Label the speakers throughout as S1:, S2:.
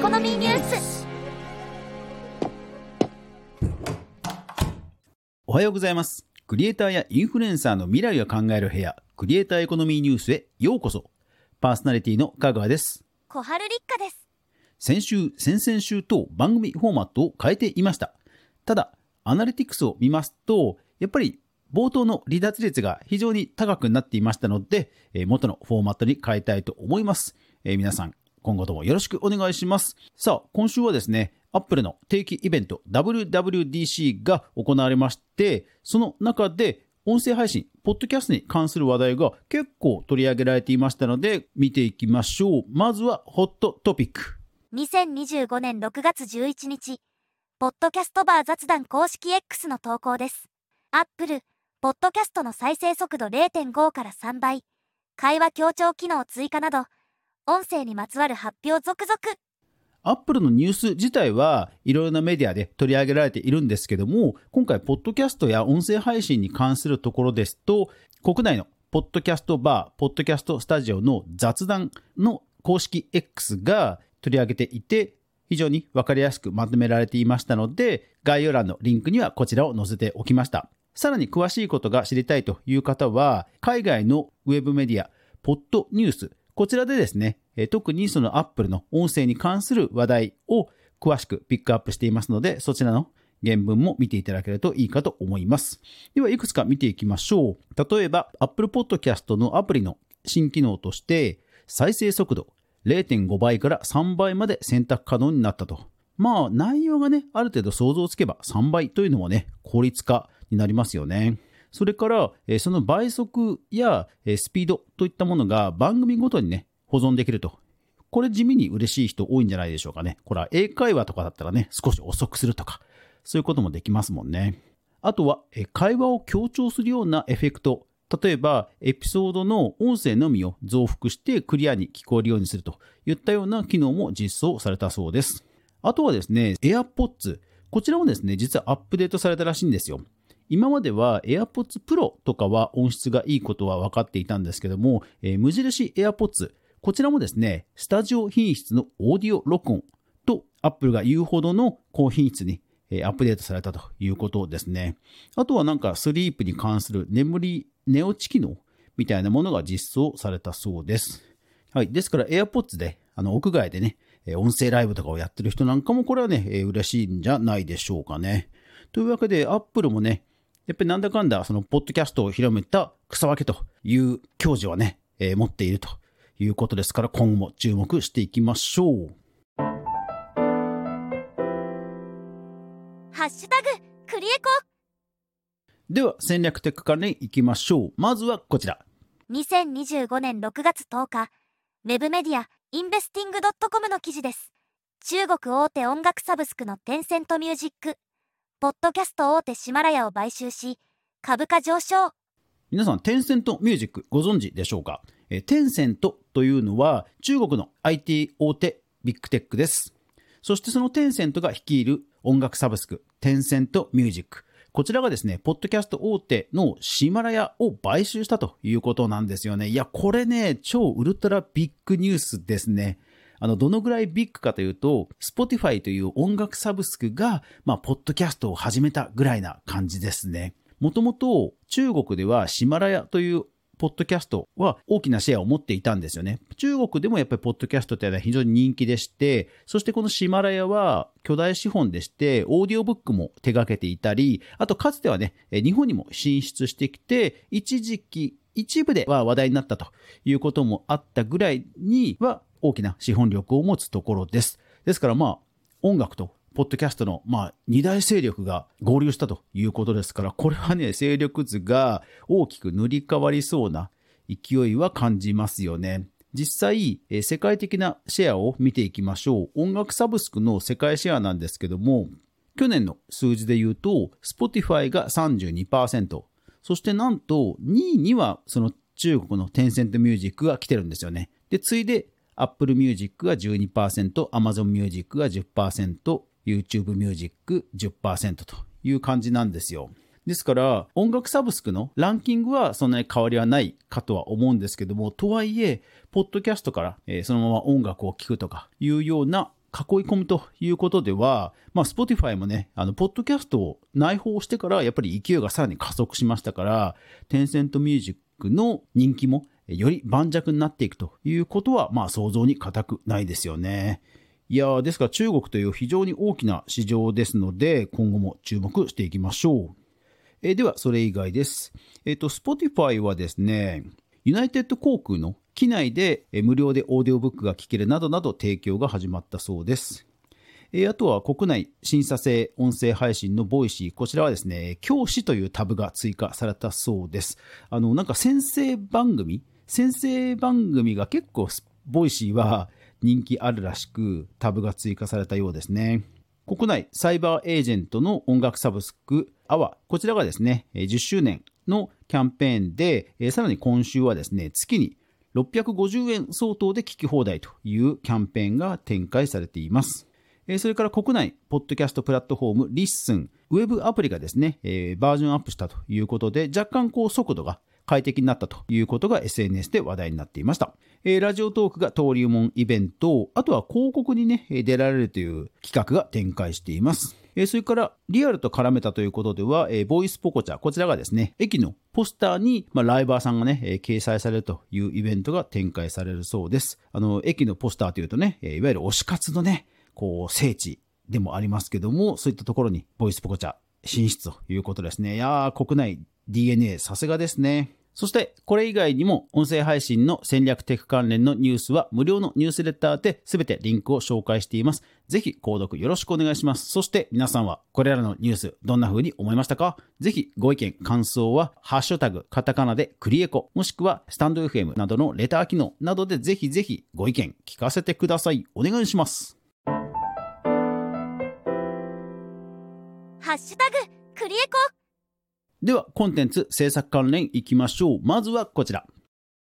S1: コノミーニュース。
S2: おはようございます。クリエイターやインフルエンサーの未来を考える部屋、クリエイターエコノミーニュースへようこそ。パーソナリティの香川です。
S1: 小春立花です。
S2: 先週、先々週と番組フォーマットを変えていました。ただ、アナリティクスを見ますと、やっぱり冒頭の離脱率が非常に高くなっていましたので、元のフォーマットに変えたいと思います。皆さん、今後ともよろしくお願いします。さあ、今週はですね、Apple の定期イベント WWDC が行われまして、その中で音声配信、ポッドキャストに関する話題が結構取り上げられていましたので、見ていきましょう。まずはホットトピック。
S1: 2025年6月11日、ポッドキャストバー雑談公式 X の投稿です。Apple、ポッドキャストの再生速度 0.5 から3倍、会話強調機能追加など、音声にまつわる発表続々。
S2: Apple のニュース自体はいろいろなメディアで取り上げられているんですけども、今回ポッドキャストや音声配信に関するところですと、国内のポッドキャストバー、ポッドキャストスタジオの雑談の公式 X が取り上げていて、非常に分かりやすくまとめられていましたので、概要欄のリンクにはこちらを載せておきました。さらに詳しいことが知りたいという方は、海外のウェブメディア、ポッドニュース、こちらでですね、特にその Apple の音声に関する話題を詳しくピックアップしていますので、そちらの原文も見ていただけるといいかと思います。では、いくつか見ていきましょう。例えば、Apple Podcast のアプリの新機能として、再生速度 0.5 倍から3倍まで選択可能になったと。まあ、内容がね、ある程度想像つけば3倍というのもね、効率化になりますよね。それから、その倍速やスピードといったものが番組ごとにね、保存できると。これ地味に嬉しい人多いんじゃないでしょうかね。これは英会話とかだったらね、少し遅くするとか、そういうこともできますもんね。あとは、会話を強調するようなエフェクト。例えば、エピソードの音声のみを増幅してクリアに聞こえるようにするといったような機能も実装されたそうです。あとはですね、AirPods。こちらもですね、実はアップデートされたらしいんですよ。今までは AirPods Pro とかは音質がいいことは分かっていたんですけども、無印 AirPods、こちらもですね、スタジオ品質のオーディオ録音と Apple が言うほどの高品質にアップデートされたということですね。あとはなんかスリープに関する眠り、寝落ち機能みたいなものが実装されたそうです。はい。ですから AirPods で、屋外でね、音声ライブとかをやってる人なんかもこれはね、嬉しいんじゃないでしょうかね。というわけで Apple もね、やっぱりなんだかんだそのポッドキャストを広めた草分けという矜持はね、持っているということですから、今後も注目していきましょう。
S1: ハッシュタグクリエコ。
S2: では戦略テック関連いきましょう。まずはこちら。
S1: 2025年6月10日、ウェブメディアインベスティング .com の記事です。中国大手音楽サブスクのテンセントミュージック、ポッドキャスト大手シマラヤを買収し、株価上昇。
S2: 皆さん、テンセントミュージックご存知でしょうか？テンセントというのは中国の IT 大手ビッグテックです。そしてそのテンセントが率いる音楽サブスク、テンセントミュージック。こちらがですね、ポッドキャスト大手のシマラヤを買収したということなんですよね。いや、これね、超ウルトラビッグニュースですね。どのぐらいビッグかというと、Spotify という音楽サブスクが、ポッドキャストを始めたぐらいな感じですね。もともと中国ではシマラヤというポッドキャストは大きなシェアを持っていたんですよね。中国でもやっぱりポッドキャストというのは非常に人気でして、そしてこのシマラヤは巨大資本でして、オーディオブックも手掛けていたり、あとかつてはね、日本にも進出してきて、一時期一部では話題になったということもあったぐらいには大きな資本力を持つところです。ですから音楽とポッドキャストの二大勢力が合流したということですから、これはね、勢力図が大きく塗り替わりそうな勢いは感じますよね。実際、世界的なシェアを見ていきましょう。音楽サブスクの世界シェアなんですけども、去年の数字で言うと、Spotify が 32%、そしてなんと2位にはその中国のテンセントミュージックが来てるんですよね。で、次いで Apple Music が 12%、Amazon Music が 10%、YouTube Music 10% という感じなんですよ。ですから音楽サブスクのランキングはそんなに変わりはないかとは思うんですけども、とはいえポッドキャストからそのまま音楽を聴くとかいうような囲い込みということでは、Spotify もね、ポッドキャストを内包してから、やっぱり勢いがさらに加速しましたから、テンセントミュージックの人気もより盤石になっていくということは、想像に難くないですよね。いやですから中国という非常に大きな市場ですので、今後も注目していきましょう。では、それ以外です。Spotify はですね、ユナイテッド航空の機内で無料でオーディオブックが聴けるなどなど提供が始まったそうです。あとは国内審査制音声配信のボイシー、こちらはですね、教師というタブが追加されたそうです。なんか先生番組が結構ボイシーは人気あるらしく、タブが追加されたようですね。国内サイバーエージェントの音楽サブスクAWA、こちらがですね、10周年のキャンペーンで、さらに今週はですね、月に650円相当で聞き放題というキャンペーンが展開されています。それから国内ポッドキャストプラットフォームリッスン、ウェブアプリがですね、バージョンアップしたということで、若干速度が快適になったということが SNS で話題になっていました。ラジオトークが登竜門イベント、あとは広告にね、出られるという企画が展開しています。それからリアルと絡めたということでは、ボイスポコチャ、こちらがですね、駅のポスターに、ライバーさんがね、掲載されるというイベントが展開されるそうです。駅のポスターというとね、いわゆる推し活のね、聖地でもありますけども、そういったところにボイスポコチャ進出ということですね。いやー、国内 DNA さすがですね。そしてこれ以外にも音声配信の戦略テク関連のニュースは無料のニュースレターで全てリンクを紹介しています。ぜひ購読よろしくお願いします。そして皆さんはこれらのニュースどんな風に思いましたか？ぜひご意見感想はハッシュタグカタカナでクリエコ、もしくはスタンド FM などのレター機能などでぜひぜひご意見聞かせてください。お願いします。
S1: ハッシュタグクリエコ。
S2: ではコンテンツ制作関連いきましょう。まずはこちら。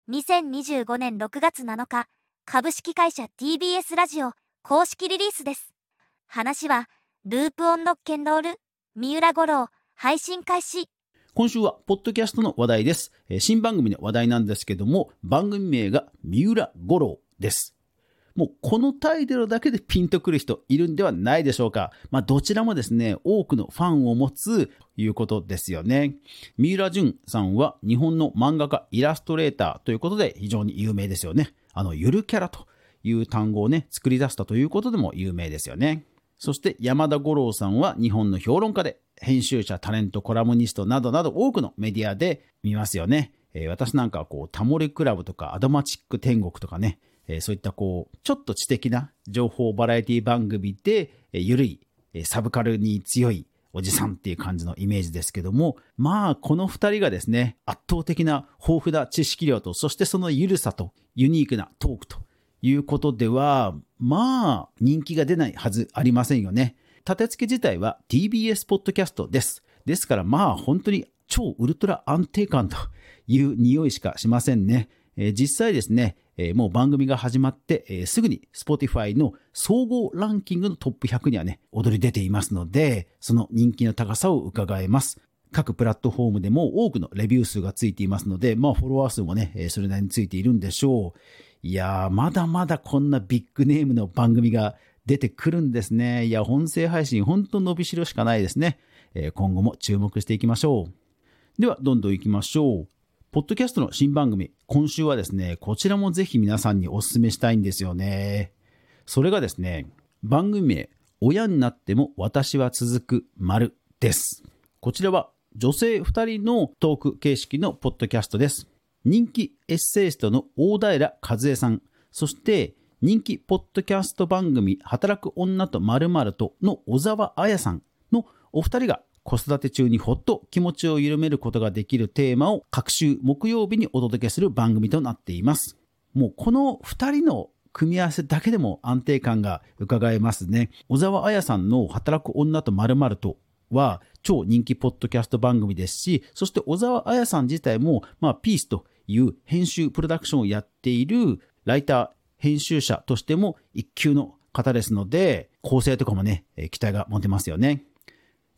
S1: 2025年6月7日、株式会社 TBS ラジオ公式リリースです。話はループオンロッケンロール、三浦五郎配信開始。
S2: 今週はポッドキャストの話題です。新番組の話題なんですけども、番組名が三浦五郎です。もうこのタイトルだけでピンとくる人いるんではないでしょうか。どちらもですね、多くのファンを持つということですよね。三浦淳さんは日本の漫画家イラストレーターということで非常に有名ですよね。ゆるキャラという単語をね、作り出したということでも有名ですよね。そして山田五郎さんは日本の評論家で編集者、タレント、コラムニストなどなど多くのメディアで見ますよね。私なんかはタモリクラブとかアドマチック天国とかね、そういったちょっと知的な情報バラエティ番組でゆるいサブカルに強いおじさんっていう感じのイメージですけども、この二人がですね、圧倒的な豊富な知識量と、そしてそのゆるさとユニークなトークということでは、人気が出ないはずありませんよね。立て付け自体は TBS ポッドキャストです。ですから本当に超ウルトラ安定感という匂いしかしませんね。実際ですね、もう番組が始まって、すぐに Spotify の総合ランキングのトップ100にはね、躍り出ていますので、その人気の高さを伺えます。各プラットフォームでも多くのレビュー数がついていますので、フォロワー数もね、それなりについているんでしょう。いやー、まだまだこんなビッグネームの番組が出てくるんですね。いや、音声配信本当伸びしろしかないですね。今後も注目していきましょう。では、どんどん行きましょう。ポッドキャストの新番組、今週はですね、こちらもぜひ皆さんにお勧めしたいんですよね。それがですね、番組名、親になっても私は続く丸です。こちらは女性2人のトーク形式のポッドキャストです。人気エッセイストの大平和恵さん、そして人気ポッドキャスト番組働く女と〇〇との小沢彩さんのお二人が子育て中にほっと気持ちを緩めることができるテーマを各週木曜日にお届けする番組となっています。もうこの2人の組み合わせだけでも安定感が伺えますね。小沢彩さんの働く女と〇〇とは超人気ポッドキャスト番組ですし、そして小沢彩さん自体もピースという編集プロダクションをやっているライター編集者としても一級の方ですので、構成とかもね期待が持てますよね。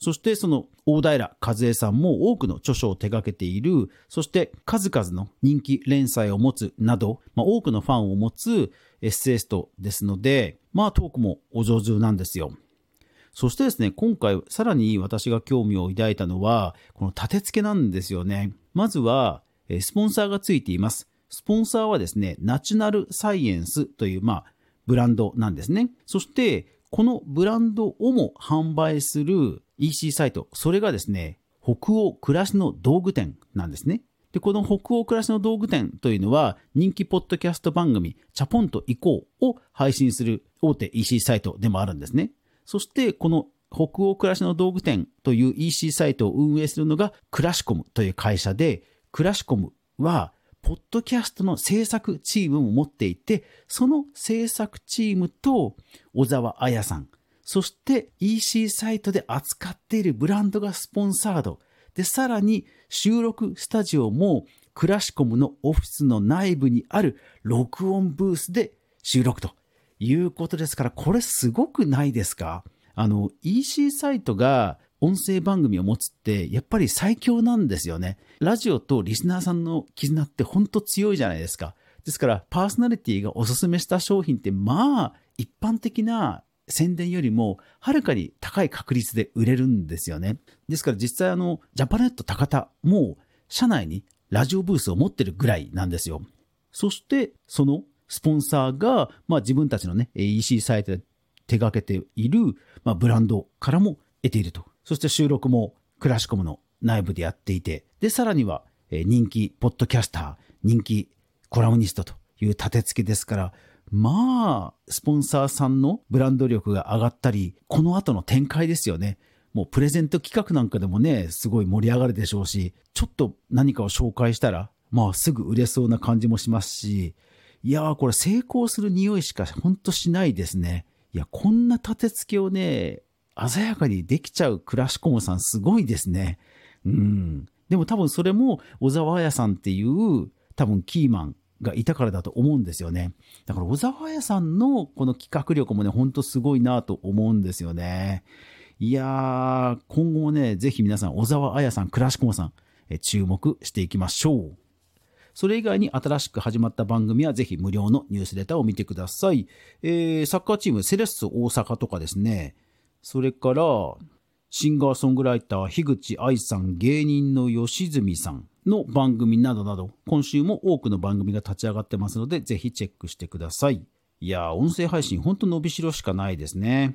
S2: そしてその大平和恵さんも多くの著書を手掛けている、そして数々の人気連載を持つなど、多くのファンを持つエッセイストですので、トークもお上手なんですよ。そしてですね、今回さらに私が興味を抱いたのは、この立て付けなんですよね。まずは、スポンサーがついています。スポンサーはですね、ナチュラルサイエンスというブランドなんですね。そしてこのブランドをも販売する EC サイト、それがですね、北欧暮らしの道具店なんですね。で、この北欧暮らしの道具店というのは人気ポッドキャスト番組チャポンと行こうを配信する大手 EC サイトでもあるんですね。そしてこの北欧暮らしの道具店という EC サイトを運営するのがクラシコムという会社で、クラシコムはポッドキャストの制作チームも持っていて、その制作チームと小沢彩さん、そして EC サイトで扱っているブランドがスポンサードで、さらに収録スタジオもクラシコムのオフィスの内部にある録音ブースで収録ということですから、これすごくないですか？EC サイトが音声番組を持つってやっぱり最強なんですよね。ラジオとリスナーさんの絆って本当強いじゃないですか。ですからパーソナリティがおすすめした商品って一般的な宣伝よりもはるかに高い確率で売れるんですよね。ですから実際ジャパネット高田も社内にラジオブースを持ってるぐらいなんですよ。そしてそのスポンサーが自分たちのね EC サイトで手掛けているブランドからも得ていると。そして収録もクラシコムの内部でやっていて、でさらには人気ポッドキャスター、人気コラムニストという立て付けですから、スポンサーさんのブランド力が上がったり、この後の展開ですよね。もうプレゼント企画なんかでもね、すごい盛り上がるでしょうし、ちょっと何かを紹介したらすぐ売れそうな感じもしますし、これ成功する匂いしかほんとしないですね。こんな立て付けをね、鮮やかにできちゃうクラシコムさんすごいですね。でも多分それも小沢彩さんっていう多分キーマンがいたからだと思うんですよね。だから小沢彩さんのこの企画力もね、ほんとすごいなと思うんですよね。今後もね、ぜひ皆さん小沢彩さん、クラシコムさん、注目していきましょう。それ以外に新しく始まった番組はぜひ無料のニュースレターを見てください。サッカーチームセレッソ大阪とかですね、それからシンガーソングライター樋口愛さん、芸人の吉住さんの番組などなど、今週も多くの番組が立ち上がってますので、ぜひチェックしてください。音声配信ほんと伸びしろしかないですね。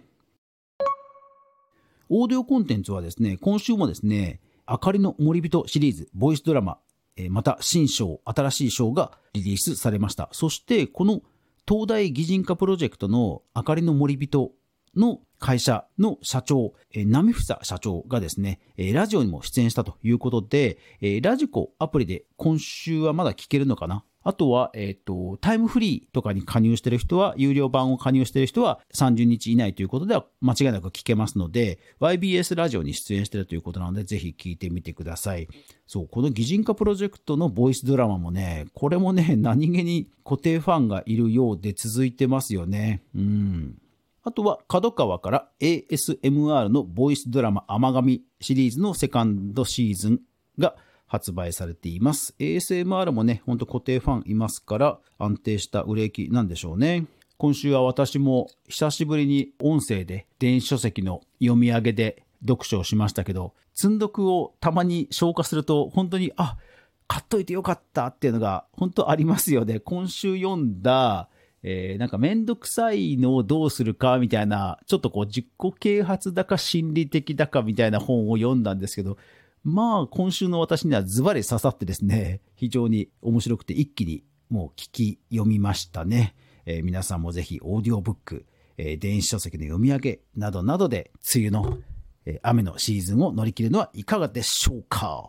S2: オーディオコンテンツはですね、今週もですね、あかりの森人シリーズボイスドラマ、また新しい章がリリースされました。そしてこの東大擬人化プロジェクトのあかりの森人の会社の社長、波房社長がですね、ラジオにも出演したということで、ラジコアプリで今週はまだ聞けるのかな。あとは、タイムフリーとかに加入している人は、有料版を加入している人は30日以内ということでは間違いなく聞けますので、YBS ラジオに出演しているということなので、ぜひ聞いてみてください。この擬人化プロジェクトのボイスドラマもね、これもね、何気に固定ファンがいるようで続いてますよね。あとは、角川から ASMR のボイスドラマ甘神シリーズのセカンドシーズンが発売されています。ASMR もね、ほんと固定ファンいますから安定した売れ行きなんでしょうね。今週は私も久しぶりに音声で電子書籍の読み上げで読書をしましたけど、積んどくをたまに消化すると本当に買っといてよかったっていうのが本当ありますよね。今週読んだなんかめんどくさいのをどうするかみたいな、ちょっと自己啓発だか心理的だかみたいな本を読んだんですけど、今週の私にはズバリ刺さってですね、非常に面白くて一気にもう聞き読みましたね。皆さんもぜひオーディオブック、電子書籍の読み上げなどなどで梅雨の、雨のシーズンを乗り切るのはいかがでしょうか。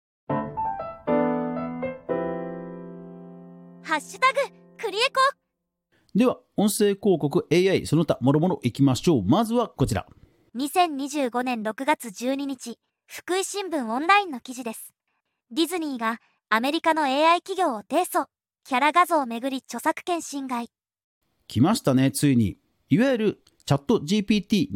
S1: ハッシュタグクリエコ。
S2: では音声広告 AI その他もろもろいきましょう。まずはこちら。
S1: 2025年6月12日福井新聞オンラインの記事です。ディズニーがアメリカの AI 企業を提訴、キャラ画像をめぐり著作権侵害。
S2: 来ましたね、ついに。いわゆるチャット GPT など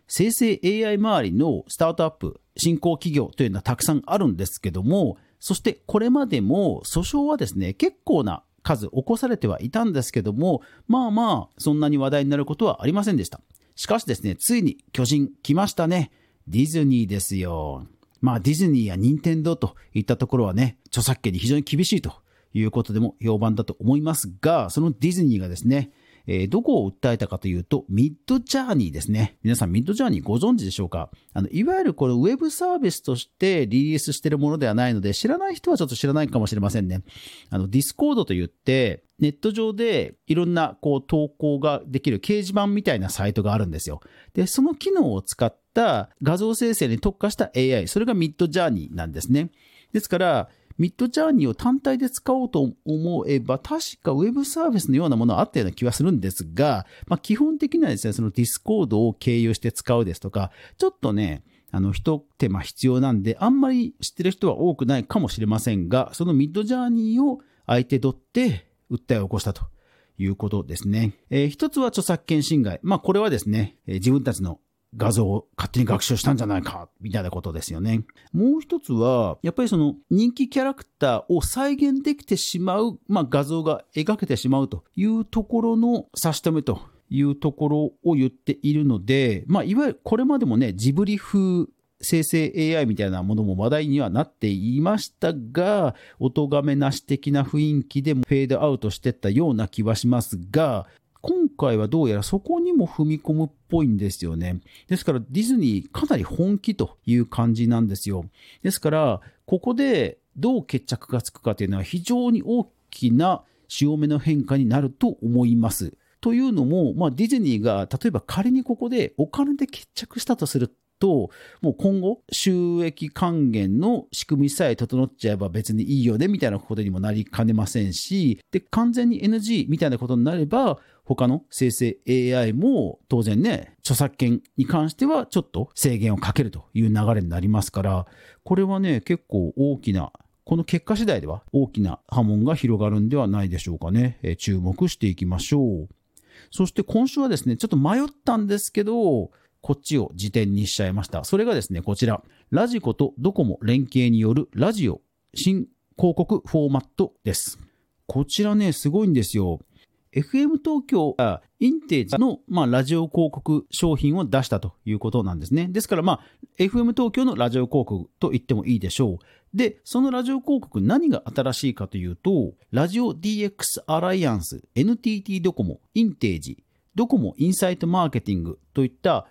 S2: 生成 AI 周りのスタートアップ、新興企業というのはたくさんあるんですけども、そしてこれまでも訴訟はですね、結構な数起こされてはいたんですけども、そんなに話題になることはありませんでした。しかしですね、ついに巨人来ましたね。ディズニーですよ。ディズニーや任天堂といったところはね、著作権に非常に厳しいということでも評判だと思いますが、そのディズニーがですね、どこを訴えたかというと、ミッドジャーニーですね。皆さんミッドジャーニーご存知でしょうか？いわゆるこれウェブサービスとしてリリースしているものではないので、知らない人はちょっと知らないかもしれませんね。ディスコードといって、ネット上でいろんな投稿ができる掲示板みたいなサイトがあるんですよ。で、その機能を使った画像生成に特化した AI、それがミッドジャーニーなんですね。ですから、ミッドジャーニーを単体で使おうと思えば、確かウェブサービスのようなものはあったような気はするんですが、基本的にはですね、そのディスコードを経由して使うですとか、ちょっとね、一手間必要なんで、あんまり知ってる人は多くないかもしれませんが、そのミッドジャーニーを相手取って訴えを起こしたということですね。一つは著作権侵害。これはですね、自分たちの画像を勝手に学習したんじゃないかみたいなことですよね。もう一つはやっぱりその人気キャラクターを再現できてしまう、画像が描けてしまうというところの差し止めというところを言っているので、いわゆるこれまでもね、ジブリ風生成 AI みたいなものも話題にはなっていましたが、お咎めなし的な雰囲気でもフェードアウトしていったような気はしますが、今回はどうやらそこにも踏み込むっぽいんですよね。ですからディズニーかなり本気という感じなんですよ。ですからここでどう決着がつくかというのは非常に大きな潮目の変化になると思います。というのも、ディズニーが例えば仮にここでお金で決着したとすると、もう今後収益還元の仕組みさえ整っちゃえば別にいいよねみたいなことにもなりかねませんし、で完全に NG みたいなことになれば他の生成 AI も当然ね、著作権に関してはちょっと制限をかけるという流れになりますから、これはね、結構大きな、この結果次第では大きな波紋が広がるんではないでしょうかね。注目していきましょう。そして今週はですね、ちょっと迷ったんですけど、こっちを辞典にしちゃいました。それがですね、こちら。ラジコとドコモ連携によるラジオ新広告フォーマットです。こちらね、すごいんですよ。FM 東京がインテージの、ラジオ広告商品を出したということなんですね。ですから、FM 東京のラジオ広告と言ってもいいでしょう。で、そのラジオ広告何が新しいかというと、ラジオ DX アライアンス、NTT ドコモ、インテージ、ドコモインサイトマーケティングといった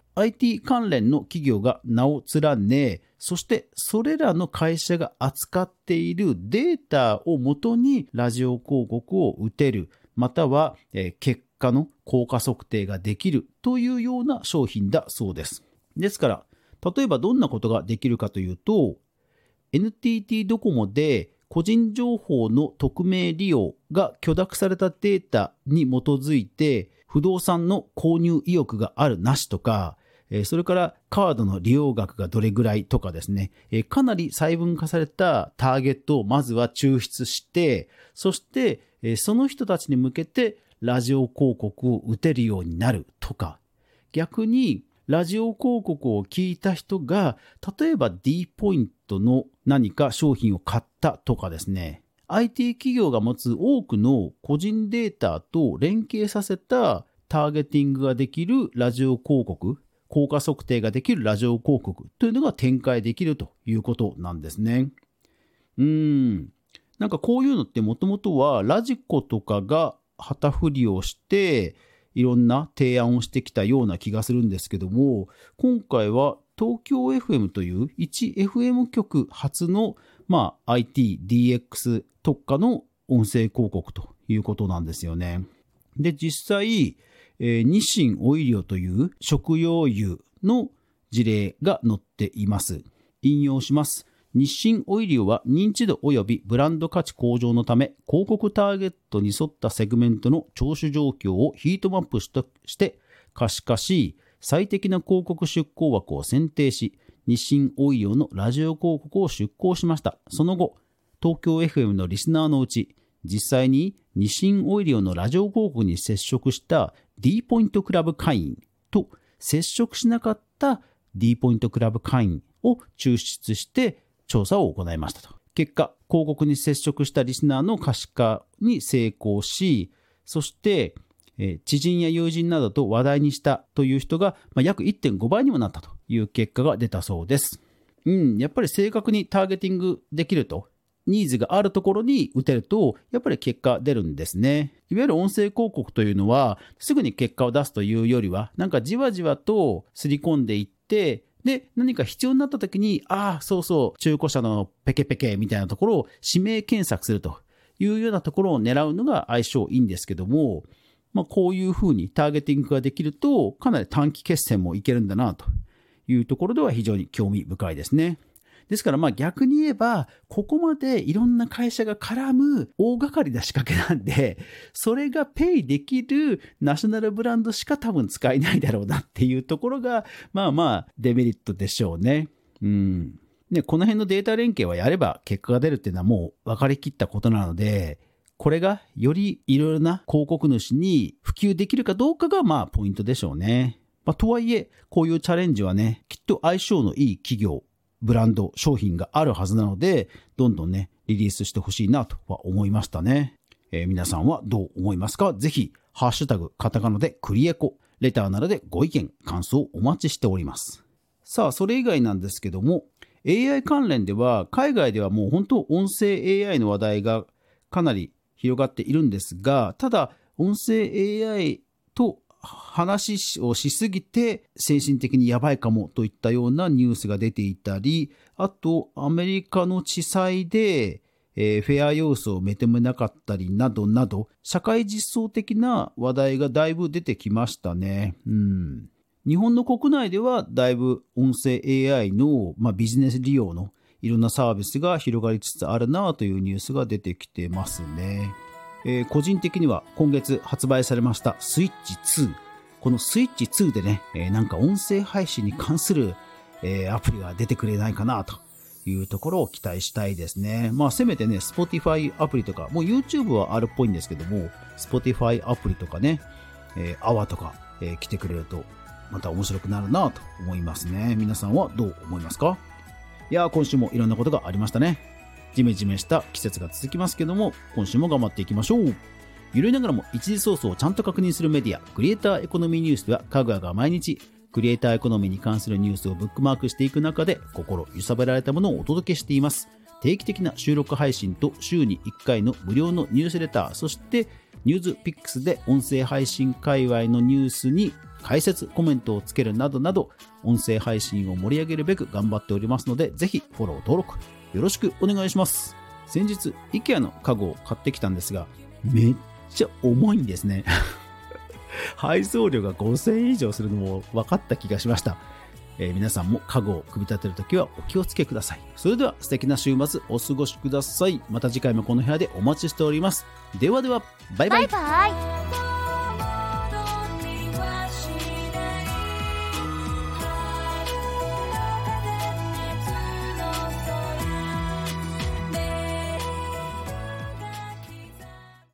S2: IT 関連の企業が名を連ね、そしてそれらの会社が扱っているデータをもとにラジオ広告を打てる、または結果の効果測定ができるというような商品だそうです。ですから、例えばどんなことができるかというと、NTT ドコモで個人情報の匿名利用が許諾されたデータに基づいて不動産の購入意欲があるなしとか、それからカードの利用額がどれぐらいとかですね、かなり細分化されたターゲットをまずは抽出して、そしてその人たちに向けてラジオ広告を打てるようになるとか、逆にラジオ広告を聞いた人が例えば D ポイントの何か商品を買ったとかですね、IT 企業が持つ多くの個人データと連携させたターゲティングができるラジオ広告、効果測定ができるラジオ広告というのが展開できるということなんですね。なんかこういうのってもともとはラジコとかが旗振りをしていろんな提案をしてきたような気がするんですけども、今回は東京 FM という一 FM 局初の、IT、DX 特化の音声広告ということなんですよね。で、実際、日清オイリオという食用油の事例が載っています。引用します。日清オイリオは認知度及びブランド価値向上のため、広告ターゲットに沿ったセグメントの聴取状況をヒートマップして可視化し、最適な広告出稿枠を選定し、日清オイリオのラジオ広告を出稿しました。その後、東京 FM のリスナーのうち、実際に日清オイリオのラジオ広告に接触した D ポイントクラブ会員と接触しなかっ D ポイントクラブ会員を抽出して調査を行いましたと。結果、広告に接触したリスナーの可視化に成功し、そして、知人や友人などと話題にしたという人が、約 1.5 倍にもなったという結果が出たそうです。やっぱり正確にターゲティングできると、ニーズがあるところに打てると、やっぱり結果出るんですね。いわゆる音声広告というのは、すぐに結果を出すというよりは、なんかじわじわと刷り込んでいって、で、何か必要になった時に、そうそう、中古車のペケペケみたいなところを指名検索するというようなところを狙うのが相性いいんですけども、こういうふうにターゲティングができると、かなり短期決戦もいけるんだなというところでは非常に興味深いですね。ですから逆に言えば、ここまでいろんな会社が絡む大掛かりな仕掛けなんで、それがペイできるナショナルブランドしか多分使えないだろうなっていうところが、デメリットでしょうね。ね、この辺のデータ連携はやれば結果が出るっていうのはもう分かりきったことなので、これがよりいろいろな広告主に普及できるかどうかがポイントでしょうね。とはいえ、こういうチャレンジはね、きっと相性のいい企業、ブランド、商品があるはずなので、どんどんね、リリースしてほしいなとは思いましたね。皆さんはどう思いますか？ぜひ、ハッシュタグ、カタカナでクリエコ、レターなどでご意見、感想お待ちしております。さあ、それ以外なんですけども、AI 関連では、海外ではもう本当音声 AI の話題がかなり広がっているんですが、ただ、音声 AI と話をしすぎて精神的にやばいかもといったようなニュースが出ていたり、あとアメリカの地裁で、フェア要素を認めなかったりなどなど、社会実装的な話題がだいぶ出てきましたね。日本の国内ではだいぶ音声 AI の、ビジネス利用のいろんなサービスが広がりつつあるなというニュースが出てきてますね。個人的には今月発売されましたスイッチ2。このスイッチ2でね、なんか音声配信に関する、アプリが出てくれないかなというところを期待したいですね。せめてね、Spotify アプリとか、もう YouTube はあるっぽいんですけども、Spotify アプリとかね、AWA とか、来てくれるとまた面白くなるなと思いますね。皆さんはどう思いますか？いやー、今週もいろんなことがありましたね。ジメジメした季節が続きますけども、今週も頑張っていきましょう。ゆるいながらも一時ソースをちゃんと確認するメディア、クリエイターエコノミーニュースでは、かぐやが毎日クリエイターエコノミーに関するニュースをブックマークしていく中で、心揺さぶられたものをお届けしています。定期的な収録配信と週に1回の無料のニュースレター、そしてニュースピックスで音声配信界隈のニュースに解説コメントをつけるなどなど、音声配信を盛り上げるべく頑張っておりますので、ぜひフォロー登録よろしくお願いします。先日 IKEA の家具を買ってきたんですが、めっちゃ重いんですね配送料が5000円以上するのも分かった気がしました。皆さんも家具を組み立てるときはお気をつけください。それでは素敵な週末お過ごしください。また次回もこの部屋でお待ちしております。ではでは、バイバイ。
S1: バイバイ。